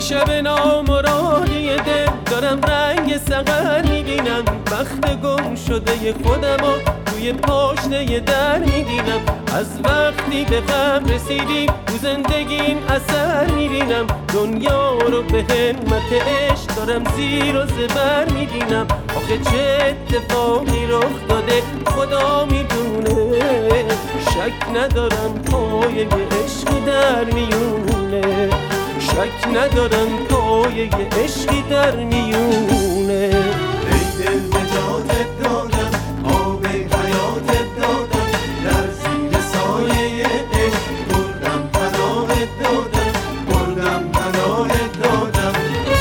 شب نامرادی دل دارم رنگ سقر میبینم، بخت گم شده خودمو توی پاشنه در میبینم. از وقتی به غم رسیدیم تو زندگیم اثر میبینم، دنیا رو به همت عشق دارم زیر و زبر میبینم. آخه چه اتفاقی رخ داده خدا میدونه، شک ندارم پایه عشقی در میونه، شک ندارم پایه عشقی در میونه. ای دل نجاتت دادم، آب حیاتت دادم، در زیر سایه عشق بردم پناهت دادم، بردم پناهت دادم.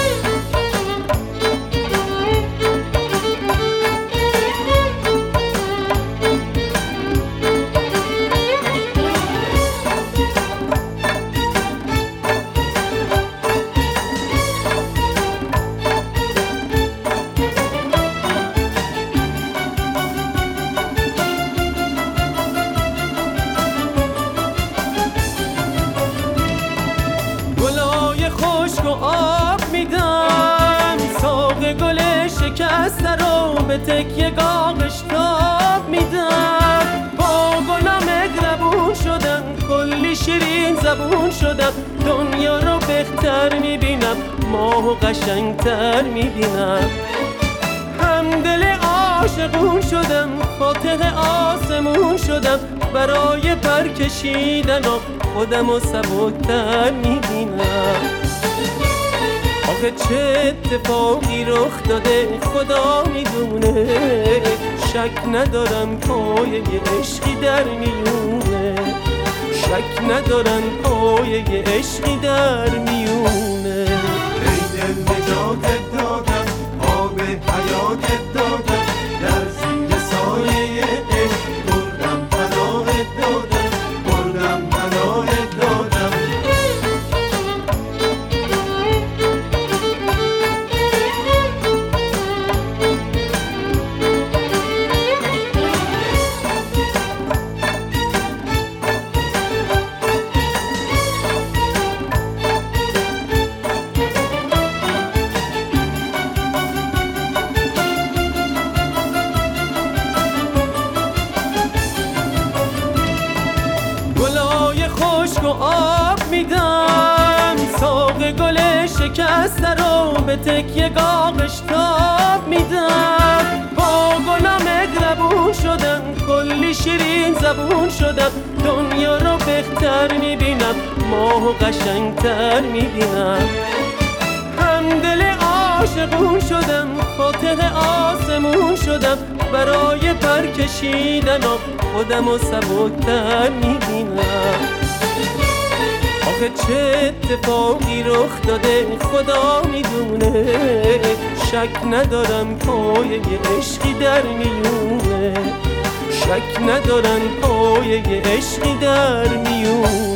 گلای خشک و آب میدم، ساق گل شکسته رو به تکیه گاغش تاب میدم. با گلا مهربون شدم، کلی شیرین زبون شدم، دنیا رو بهتر میبینم، ماهو قشنگتر میبینم. همدل عاشقون شدم، فاتح آسمون شدم، برای پر کشیدن و خودمو سبکتر میبینم. آخه چه اتفاقی رخ داده خدا میدونه، شک ندارم پایه عشقی در میونه، شک ندارم پایه عشقی در میونه. ای دل نجاتت دادم، آب حیاتت دادم، در زیر سایه عشق بردم پناهت دادم، بردم پناهت دادم. گلای خشک و آب میدم، ساق گل شکسته رو به تکیه گاغش تاب میدم. با گلا مهربون شدم، کلی شیرین زبون شدم، دنیا رو بهتر میبینم، ماهو قشنگتر میبینم. همدل عاشقون شدم، فاتح آسمون شدم، برای پر کشیدن و خودمو سبکتر میبینم. آخه چه اتفاقی رخ داده خدا میدونه، شک ندارم پایه عشقی در میونه، شک ندارم پایه عشقی در میونه.